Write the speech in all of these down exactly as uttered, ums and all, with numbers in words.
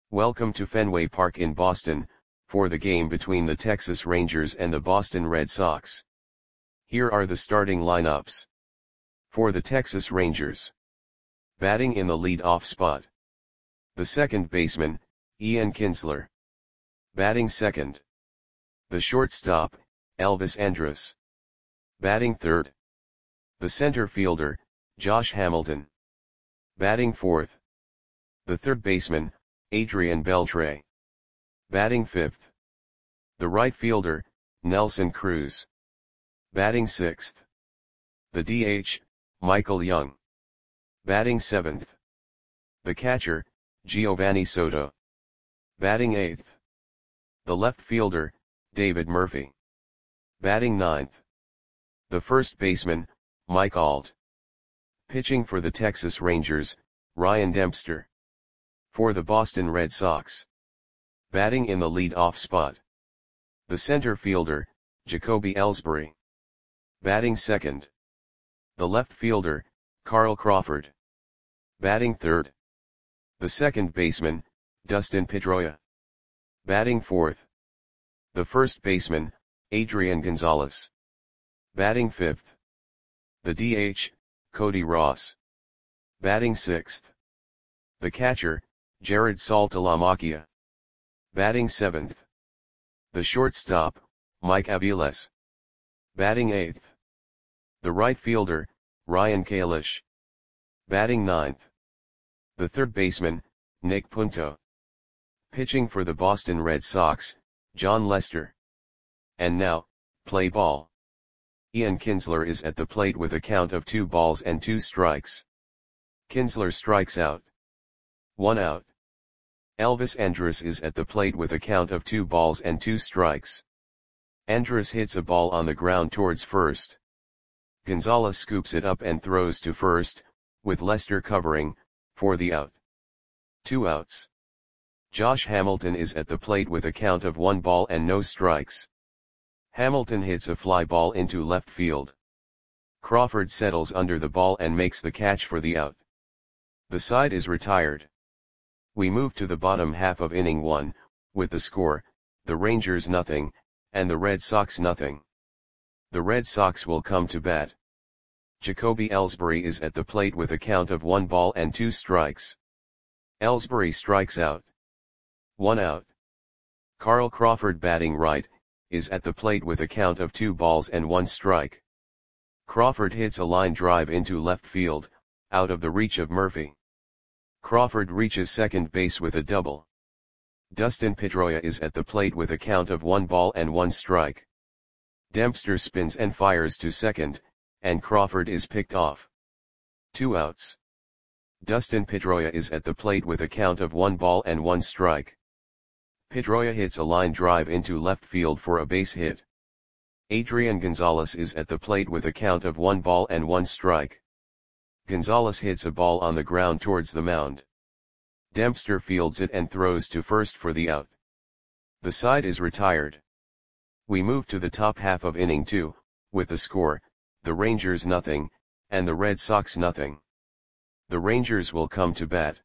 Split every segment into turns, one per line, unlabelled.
Welcome to Fenway Park in Boston, for the game between the Texas Rangers and the Boston Red Sox. Here are the starting lineups. For the Texas Rangers. Batting in the lead-off spot. The second baseman, Ian Kinsler. Batting second. The shortstop, Elvis Andrus. Batting third. The center fielder, Josh Hamilton. Batting fourth. The third baseman, Adrian Beltre. Batting fifth. The right fielder, Nelson Cruz. Batting sixth. The D H, Michael Young. Batting seventh. The catcher, Giovanni Soto. Batting eighth. The left fielder, David Murphy. Batting ninth. The first baseman, Mike Alt. Pitching for the Texas Rangers, Ryan Dempster. For the Boston Red Sox. Batting in the lead-off spot. The center fielder, Jacoby Ellsbury. Batting second. The left fielder, Carl Crawford. Batting third. The second baseman, Dustin Pedroia. Batting fourth. The first baseman, Adrian Gonzalez. Batting fifth. The D H, Cody Ross. Batting sixth. The catcher, Jared Saltalamacchia. Batting seventh. The shortstop, Mike Aviles. Batting eighth. The right fielder, Ryan Kalish. Batting ninth. The third baseman, Nick Punto. Pitching for the Boston Red Sox, John Lester. And now, play ball. Ian Kinsler is at the plate with a count of two balls and two strikes. Kinsler strikes out. One out. Elvis Andrus is at the plate with a count of two balls and two strikes. Andrus hits a ball on the ground towards first. Gonzalez scoops it up and throws to first, with Lester covering, for the out. Two outs. Josh Hamilton is at the plate with a count of one ball and no strikes. Hamilton hits a fly ball into left field. Crawford settles under the ball and makes the catch for the out. The side is retired. We move to the bottom half of inning one, with the score, the Rangers nothing, and the Red Sox nothing. The Red Sox will come to bat. Jacoby Ellsbury is at the plate with a count of one ball and two strikes. Ellsbury strikes out. One out. Carl Crawford, batting right, is at the plate with a count of two balls and one strike. Crawford hits a line drive into left field, out of the reach of Murphy. Crawford reaches second base with a double. Dustin Pedroia is at the plate with a count of one ball and one strike. Dempster spins and fires to second, and Crawford is picked off. Two outs. Dustin Pedroia is at the plate with a count of one ball and one strike. Pedroia hits a line drive into left field for a base hit. Adrian Gonzalez is at the plate with a count of one ball and one strike. Gonzalez hits a ball on the ground towards the mound. Dempster fields it and throws to first for the out. The side is retired. We move to the top half of inning two, with the score, the Rangers nothing, and the Red Sox nothing. The Rangers will come to bat.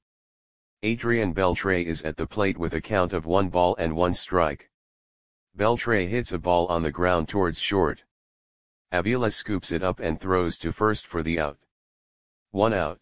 Adrian Beltre is at the plate with a count of one ball and one strike. Beltre hits a ball on the ground towards short. Aviles scoops it up and throws to first for the out. One out.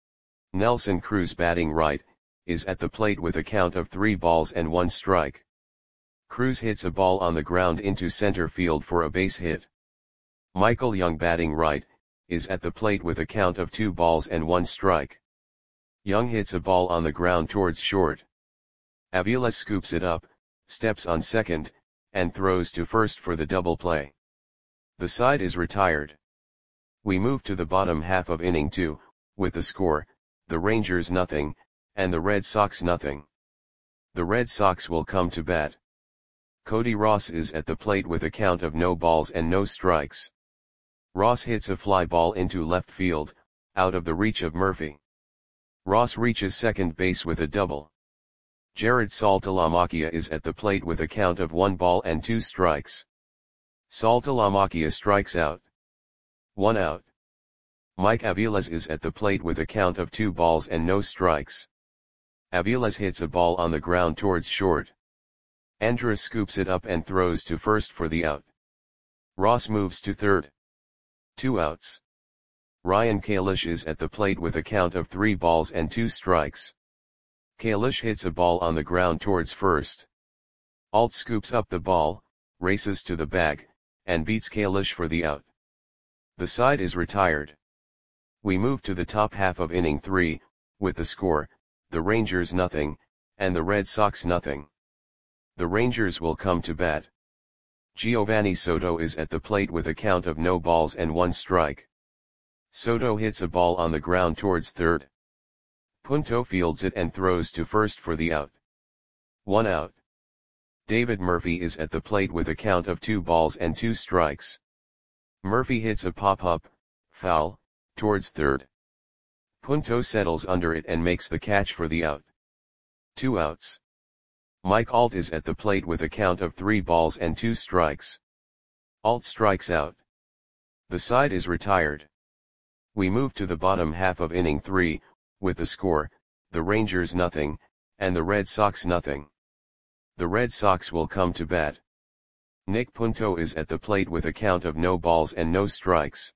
Nelson Cruz, batting right, is at the plate with a count of three balls and one strike. Cruz hits a ball on the ground into center field for a base hit. Michael Young, batting right, is at the plate with a count of two balls and one strike. Young hits a ball on the ground towards short. Aviles scoops it up, steps on second, and throws to first for the double play. The side is retired. We move to the bottom half of inning two, with the score, the Rangers nothing, and the Red Sox nothing. The Red Sox will come to bat. Cody Ross is at the plate with a count of no balls and no strikes. Ross hits a fly ball into left field, out of the reach of Murphy. Ross reaches second base with a double. Jared Saltalamacchia is at the plate with a count of one ball and two strikes. Saltalamacchia strikes out. One out. Mike Aviles is at the plate with a count of two balls and no strikes. Aviles hits a ball on the ground towards short. Andrus scoops it up and throws to first for the out. Ross moves to third. Two outs. Ryan Kalish is at the plate with a count of three balls and two strikes. Kalish hits a ball on the ground towards first. Alt scoops up the ball, races to the bag, and beats Kalish for the out. The side is retired. We move to the top half of inning three, with the score, the Rangers nothing, and the Red Sox nothing. The Rangers will come to bat. Giovanni Soto is at the plate with a count of no balls and one strike. Soto hits a ball on the ground towards third. Punto fields it and throws to first for the out. One out. David Murphy is at the plate with a count of two balls and two strikes. Murphy hits a pop-up, foul, towards third. Punto settles under it and makes the catch for the out. Two outs. Mike Alt is at the plate with a count of three balls and two strikes. Alt strikes out. The side is retired. We move to the bottom half of inning three, with the score, the Rangers nothing, and the Red Sox nothing. The Red Sox will come to bat. Nick Punto is at the plate with a count of no balls and no strikes.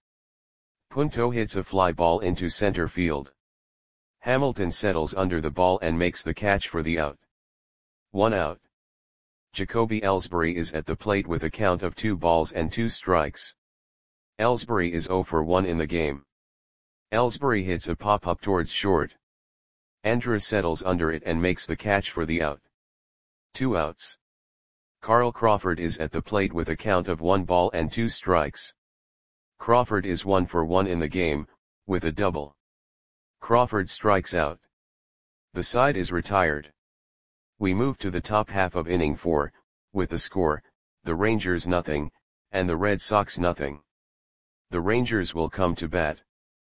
Punto hits a fly ball into center field. Hamilton settles under the ball and makes the catch for the out. One out. Jacoby Ellsbury is at the plate with a count of two balls and two strikes. Ellsbury is zero for one in the game. Ellsbury hits a pop-up towards short. Andrus settles under it and makes the catch for the out. Two outs. Carl Crawford is at the plate with a count of one ball and two strikes. Crawford is one for one in the game, with a double. Crawford strikes out. The side is retired. We move to the top half of inning four, with the score, the Rangers nothing, and the Red Sox nothing. The Rangers will come to bat.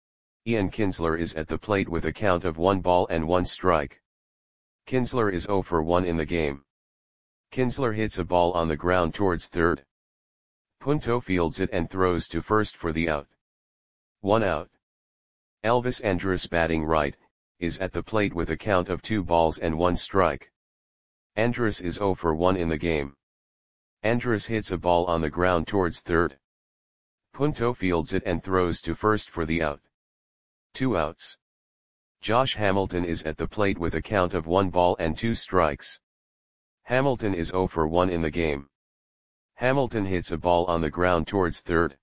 Ian Kinsler is at the plate with a count of one ball and one strike. Kinsler is zero for one in the game. Kinsler hits a ball on the ground towards third. Punto fields it and throws to first for the out. One out. Elvis Andrus, batting right, is at the plate with a count of two balls and one strike. Andrus is zero for one in the game. Andrus hits a ball on the ground towards third. Punto fields it and throws to first for the out. Two outs. Josh Hamilton is at the plate with a count of one ball and two strikes. Hamilton is zero for one in the game. Hamilton hits a ball on the ground towards third.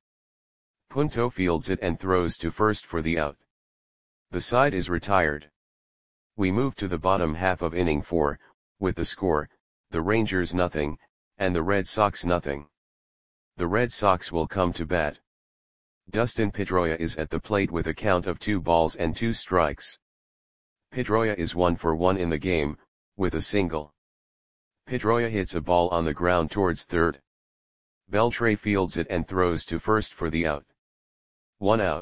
Punto fields it and throws to first for the out. The side is retired. We move to the bottom half of inning four, with the score, the Rangers nothing, and the Red Sox nothing. The Red Sox will come to bat. Dustin Pedroia is at the plate with a count of two balls and two strikes. Pedroia is one for one in the game, with a single. Pedroia hits a ball on the ground towards third. Beltre fields it and throws to first for the out. One out.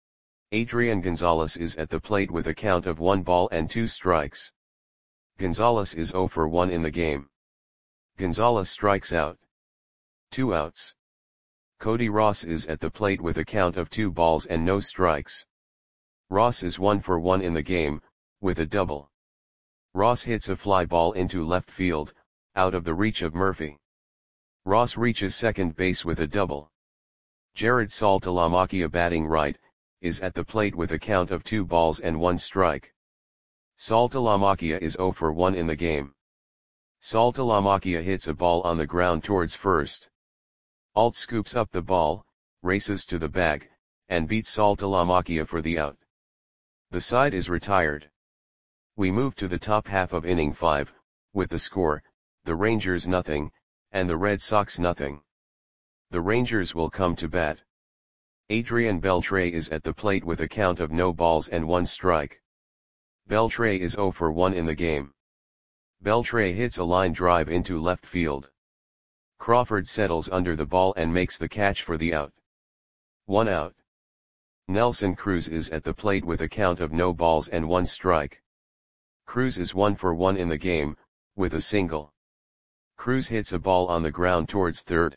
Adrian Gonzalez is at the plate with a count of one ball and two strikes. Gonzalez is zero for one in the game. Gonzalez strikes out. Two outs. Cody Ross is at the plate with a count of two balls and no strikes. Ross is one for one in the game, with a double. Ross hits a fly ball into left field, out of the reach of Murphy. Ross reaches second base with a double. Jared Saltalamacchia, batting right, is at the plate with a count of two balls and one strike. Saltalamacchia is zero for one in the game. Saltalamacchia hits a ball on the ground towards first. Alt scoops up the ball, races to the bag, and beats Saltalamacchia for the out. The side is retired. We move to the top half of inning five, with the score, the Rangers nothing, and the Red Sox nothing. The Rangers will come to bat. Adrian Beltre is at the plate with a count of no balls and one strike. Beltre is zero for one in the game. Beltre hits a line drive into left field. Crawford settles under the ball and makes the catch for the out. One out. Nelson Cruz is at the plate with a count of no balls and one strike. Cruz is one for one in the game, with a single. Cruz hits a ball on the ground towards third.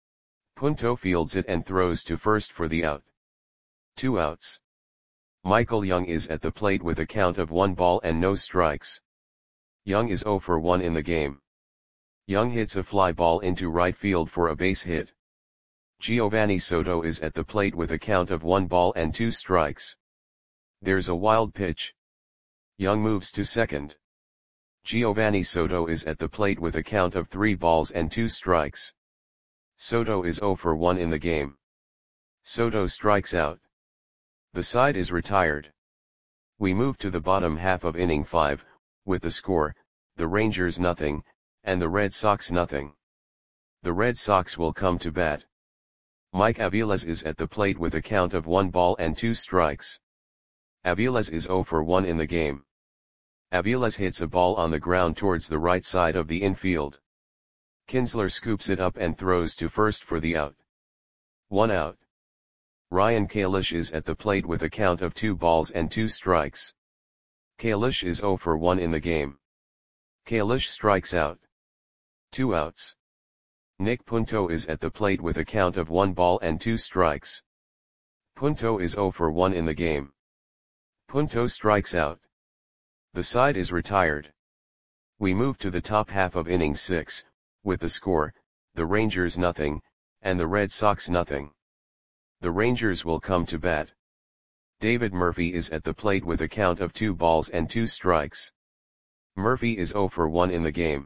Punto fields it and throws to first for the out. Two outs. Michael Young is at the plate with a count of one ball and no strikes. Young is zero for one in the game. Young hits a fly ball into right field for a base hit. Giovanni Soto is at the plate with a count of one ball and two strikes. There's a wild pitch. Young moves to second. Giovanni Soto is at the plate with a count of three balls and two strikes. Soto is zero for one in the game. Soto strikes out. The side is retired. We move to the bottom half of inning five, with the score, the Rangers nothing, and the Red Sox nothing. The Red Sox will come to bat. Mike Aviles is at the plate with a count of one ball and two strikes. Aviles is zero for one in the game. Aviles hits a ball on the ground towards the right side of the infield. Kinsler scoops it up and throws to first for the out. One out. Ryan Kalish is at the plate with a count of two balls and two strikes. Kalish is zero for one in the game. Kalish strikes out. Two outs. Nick Punto is at the plate with a count of one ball and two strikes. Punto is zero for one in the game. Punto strikes out. The side is retired. We move to the top half of inning six, with the score, the Rangers nothing, and the Red Sox nothing. The Rangers will come to bat. David Murphy is at the plate with a count of two balls and two strikes. Murphy is zero for one in the game.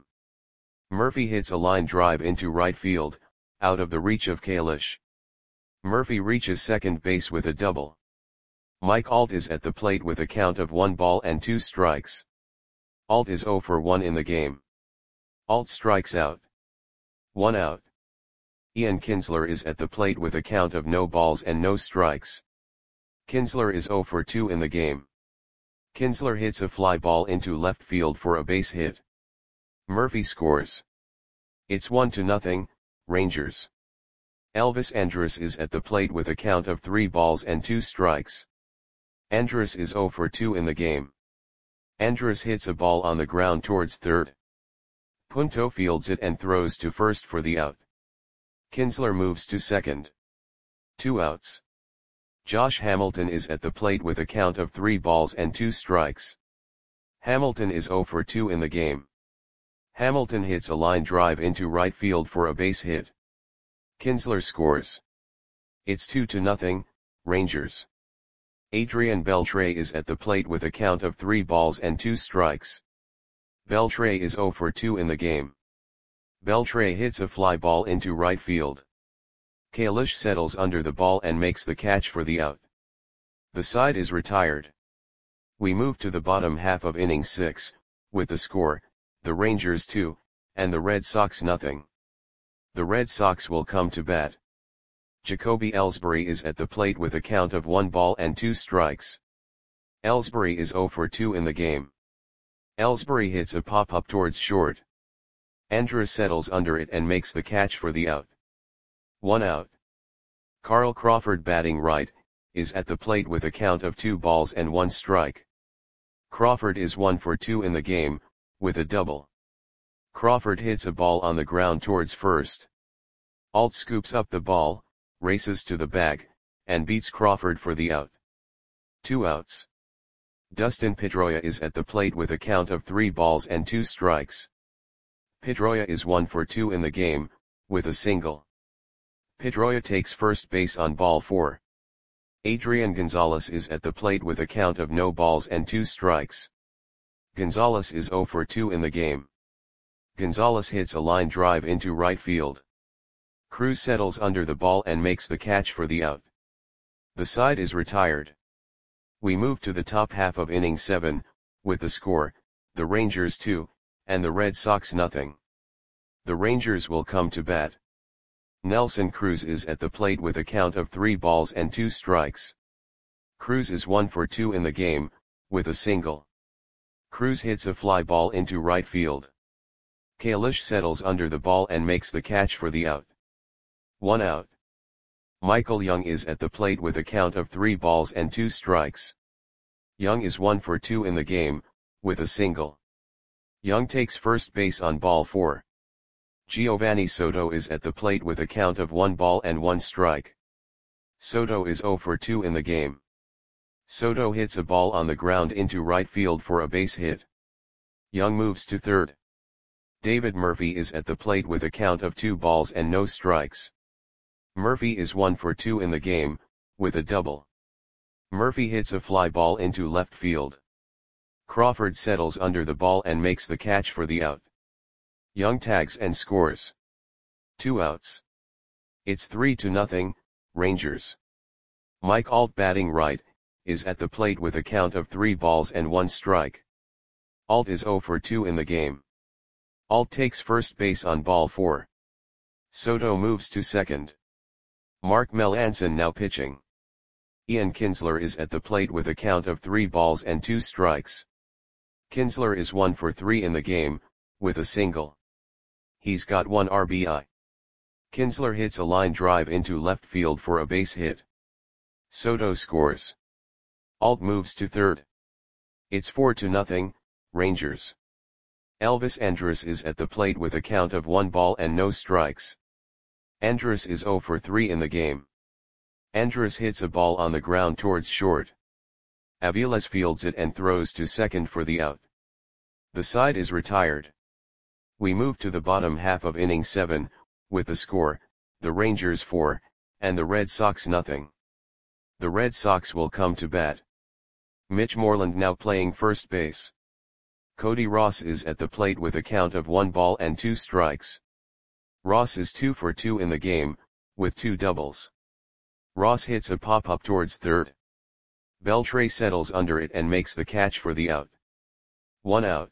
Murphy hits a line drive into right field, out of the reach of Kalish. Murphy reaches second base with a double. Mike Alt is at the plate with a count of one ball and two strikes. Alt is zero for one in the game. Alt strikes out. One out. Ian Kinsler is at the plate with a count of no balls and no strikes. Kinsler is zero for two in the game. Kinsler hits a fly ball into left field for a base hit. Murphy scores. It's one to nothing, Rangers. Elvis Andrus is at the plate with a count of three balls and two strikes. Andrus is zero for two in the game. Andrus hits a ball on the ground towards third. Punto fields it and throws to first for the out. Kinsler moves to second. Two outs. Josh Hamilton is at the plate with a count of three balls and two strikes. Hamilton is zero for two in the game. Hamilton hits a line drive into right field for a base hit. Kinsler scores. It's two to nothing, Rangers. Adrian Beltre is at the plate with a count of three balls and two strikes. Beltre is zero for two in the game. Beltre hits a fly ball into right field. Kalish settles under the ball and makes the catch for the out. The side is retired. We move to the bottom half of inning six, with the score, the Rangers two, and the Red Sox nothing. The Red Sox will come to bat. Jacoby Ellsbury is at the plate with a count of one ball and two strikes. Ellsbury is zero for two in the game. Ellsbury hits a pop-up towards short. Andrus settles under it and makes the catch for the out. One out. Carl Crawford, batting right, is at the plate with a count of two balls and one strike. Crawford is one for two in the game, with a double. Crawford hits a ball on the ground towards first. Alt scoops up the ball, races to the bag, and beats Crawford for the out. Two outs. Dustin Pedroia is at the plate with a count of three balls and two strikes. Pedroia is one for two in the game, with a single. Pedroia takes first base on ball four. Adrian Gonzalez is at the plate with a count of no balls and two strikes. Gonzalez is zero for two in the game. Gonzalez hits a line drive into right field. Cruz settles under the ball and makes the catch for the out. The side is retired. We move to the top half of inning seven, with the score, the Rangers two, and the Red Sox nothing. The Rangers will come to bat. Nelson Cruz is at the plate with a count of three balls and two strikes. Cruz is one for two in the game, with a single. Cruz hits a fly ball into right field. Kalish settles under the ball and makes the catch for the out. One out. Michael Young is at the plate with a count of three balls and two strikes. Young is one for two in the game, with a single. Young takes first base on ball four. Giovanni Soto is at the plate with a count of one ball and one strike. Soto is zero for two in the game. Soto hits a ball on the ground into right field for a base hit. Young moves to third. David Murphy is at the plate with a count of two balls and no strikes. Murphy is one for two in the game, with a double. Murphy hits a fly ball into left field. Crawford settles under the ball and makes the catch for the out. Young tags and scores. Two outs. It's three to nothing, Rangers. Mike Alt, batting right, is at the plate with a count of three balls and one strike. Alt is zero for two in the game. Alt takes first base on ball four. Soto moves to second. Mark Melancon now pitching. Ian Kinsler is at the plate with a count of three balls and two strikes. Kinsler is one for three in the game, with a single. He's got one R B I. Kinsler hits a line drive into left field for a base hit. Soto scores. Alt moves to third. It's four to nothing, Rangers. Elvis Andrus is at the plate with a count of one ball and no strikes. Andrus is zero for three in the game. Andrus hits a ball on the ground towards short. Aviles fields it and throws to second for the out. The side is retired. We move to the bottom half of inning seven, with the score, the Rangers four, and the Red Sox nothing. The Red Sox will come to bat. Mitch Moreland now playing first base. Cody Ross is at the plate with a count of one ball and two strikes. Ross is two for two in the game, with two doubles. Ross hits a pop-up towards third. Beltre settles under it and makes the catch for the out. One out.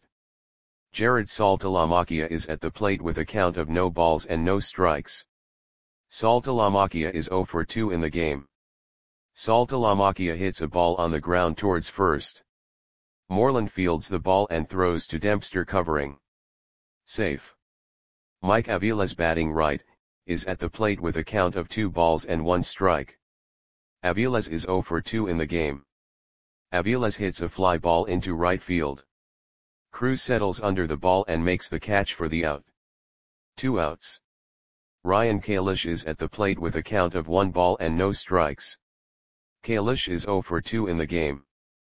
Jared Saltalamacchia is at the plate with a count of no balls and no strikes. Saltalamacchia is zero for two in the game. Saltalamacchia hits a ball on the ground towards first. Moreland fields the ball and throws to Dempster covering. Safe. Mike Aviles, batting right, is at the plate with a count of two balls and one strike. Aviles is zero for two in the game. Aviles hits a fly ball into right field. Cruz settles under the ball and makes the catch for the out. Two outs. Ryan Kalish is at the plate with a count of one ball and no strikes. Kalish is zero for two in the game.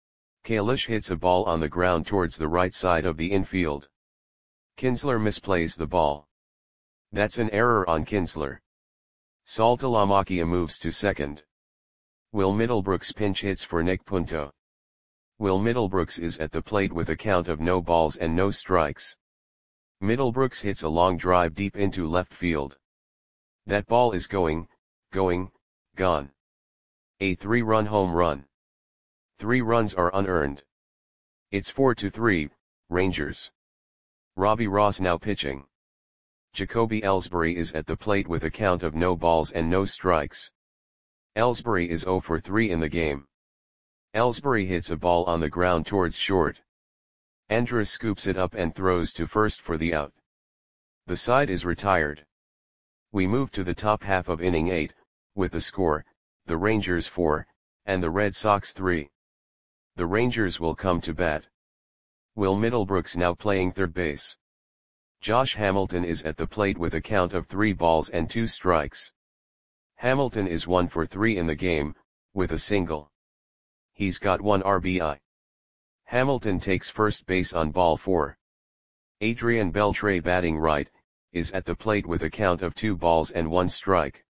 Kalish hits a ball on the ground towards the right side of the infield. Kinsler misplays the ball. That's an error on Kinsler. Saltalamacchia moves to second. Will Middlebrooks pinch hits for Nick Punto. Will Middlebrooks is at the plate with a count of no balls and no strikes. Middlebrooks hits a long drive deep into left field. That ball is going, going, gone. A three-run home run. Three runs are unearned. It's four to three, Rangers. Robbie Ross now pitching. Jacoby Ellsbury is at the plate with a count of no balls and no strikes. Ellsbury is zero for three in the game. Ellsbury hits a ball on the ground towards short. Andrus scoops it up and throws to first for the out. The side is retired. We move to the top half of inning eight, with the score, the Rangers four, and the Red Sox three. The Rangers will come to bat. Will Middlebrooks now playing third base. Josh Hamilton is at the plate with a count of three balls and two strikes. Hamilton is one for three in the game, with a single. He's got one R B I. Hamilton takes first base on ball four. Adrian Beltre, batting right, is at the plate with a count of two balls and one strike.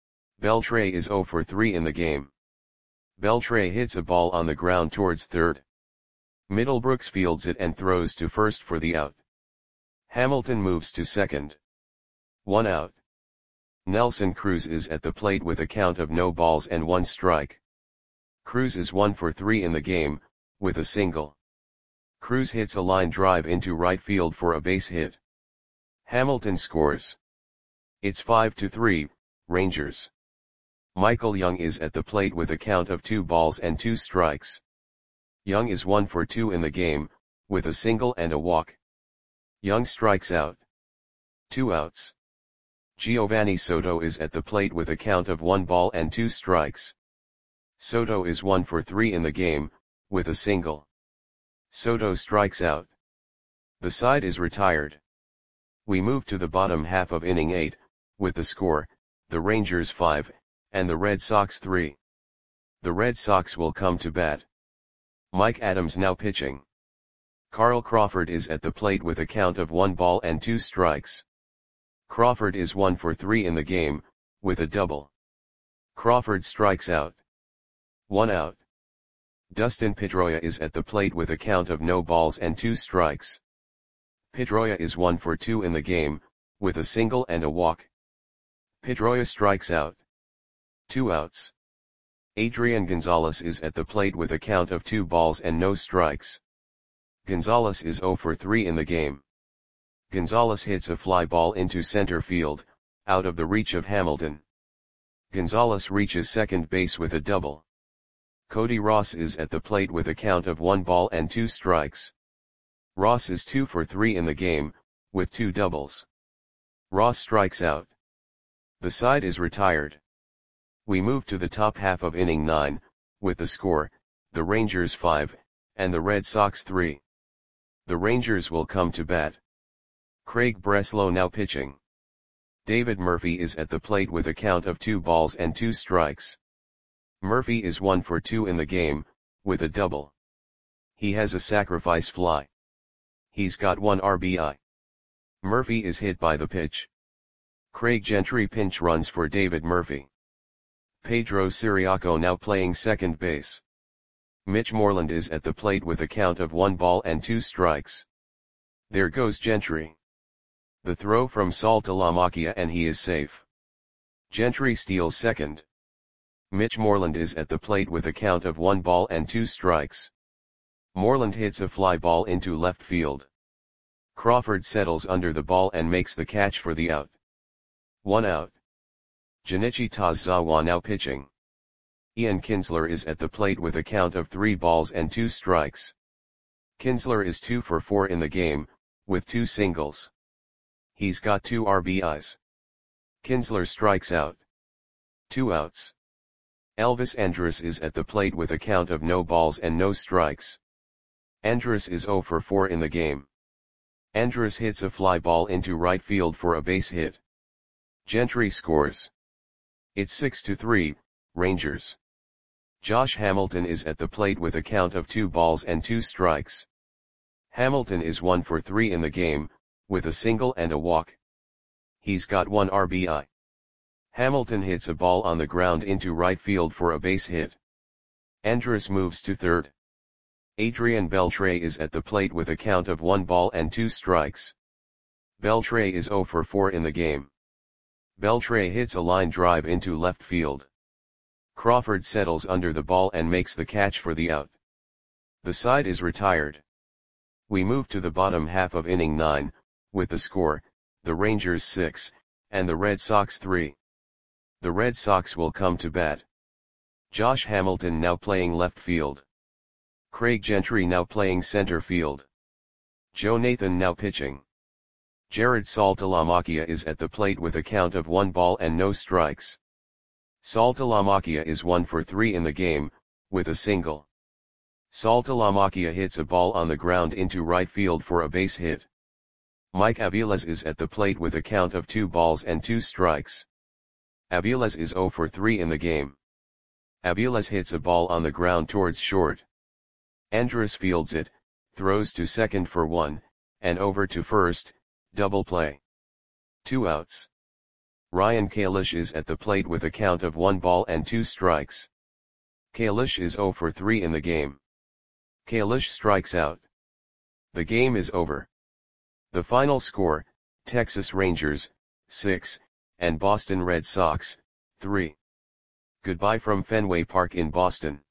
Beltre is zero for three in the game. Beltre hits a ball on the ground towards third. Middlebrooks fields it and throws to first for the out. Hamilton moves to second. One out. Nelson Cruz is at the plate with a count of no balls and one strike. Cruz is one for three in the game, with a single. Cruz hits a line drive into right field for a base hit. Hamilton scores. It's five to three, Rangers. Michael Young is at the plate with a count of two balls and two strikes. Young is one for two in the game, with a single and a walk. Young strikes out. Two outs. Giovanni Soto is at the plate with a count of one ball and two strikes. Soto is one for three in the game, with a single. Soto strikes out. The side is retired. We move to the bottom half of inning eight, with the score, the Rangers five, and the Red Sox three. The Red Sox will come to bat. Mike Adams now pitching. Carl Crawford is at the plate with a count of one ball and two strikes. Crawford is one for three in the game, with a double. Crawford strikes out. One out. Dustin Pedroia is at the plate with a count of no balls and two strikes. Pedroia is one for two in the game, with a single and a walk. Pedroia strikes out. Two outs. Adrian Gonzalez is at the plate with a count of two balls and no strikes. Gonzalez is zero for three in the game. Gonzalez hits a fly ball into center field, out of the reach of Hamilton. Gonzalez reaches second base with a double. Cody Ross is at the plate with a count of one ball and two strikes. Ross is two for three in the game, with two doubles. Ross strikes out. The side is retired. We move to the top half of inning nine, with the score, the Rangers five, and the Red Sox three. The Rangers will come to bat. Craig Breslow now pitching. David Murphy is at the plate with a count of two balls and two strikes. Murphy is one for two in the game, with a double. He has a sacrifice fly. He's got one R B I. Murphy is hit by the pitch. Craig Gentry pinch runs for David Murphy. Pedro Siriaco now playing second base. Mitch Moreland is at the plate with a count of one ball and two strikes. There goes Gentry. The throw from Saltalamacchia and he is safe. Gentry steals second. Mitch Moreland is at the plate with a count of one ball and two strikes. Moreland hits a fly ball into left field. Crawford settles under the ball and makes the catch for the out. One out. Junichi Tazawa now pitching. Ian Kinsler is at the plate with a count of three balls and two strikes. Kinsler is two for four in the game, with two singles. He's got two R B Is. Kinsler strikes out. Two outs. Elvis Andrus is at the plate with a count of no balls and no strikes. Andrus is zero for four in the game. Andrus hits a fly ball into right field for a base hit. Gentry scores. It's six to three, Rangers. Josh Hamilton is at the plate with a count of two balls and two strikes. Hamilton is one for three in the game, with a single and a walk. He's got one R B I. Hamilton hits a ball on the ground into right field for a base hit. Andrus moves to third. Adrian Beltre is at the plate with a count of one ball and two strikes. Beltre is zero for four in the game. Beltre hits a line drive into left field. Crawford settles under the ball and makes the catch for the out. The side is retired. We move to the bottom half of inning nine, with the score, the Rangers six, and the Red Sox three. The Red Sox will come to bat. Josh Hamilton now playing left field. Craig Gentry now playing center field. Joe Nathan now pitching. Jared Saltalamacchia is at the plate with a count of one ball and no strikes. Saltalamacchia is one for three in the game, with a single. Saltalamacchia hits a ball on the ground into right field for a base hit. Mike Aviles is at the plate with a count of two balls and two strikes. Aviles is zero for three in the game. Aviles hits a ball on the ground towards short. Andrus fields it, throws to second for one, and over to first, double play. Two outs. Ryan Kalish is at the plate with a count of one ball and two strikes. Kalish is zero for three in the game. Kalish strikes out. The game is over. The final score, Texas Rangers, six, and Boston Red Sox, three. Goodbye from Fenway Park in Boston.